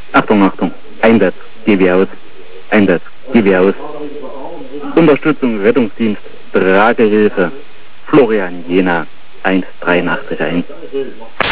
Achtung, Achtung. Einsatz. Gewehr aus. Einsatz. Gewehr aus. Unterstützung Rettungsdienst. Tragehilfe. Florian Jena 1881.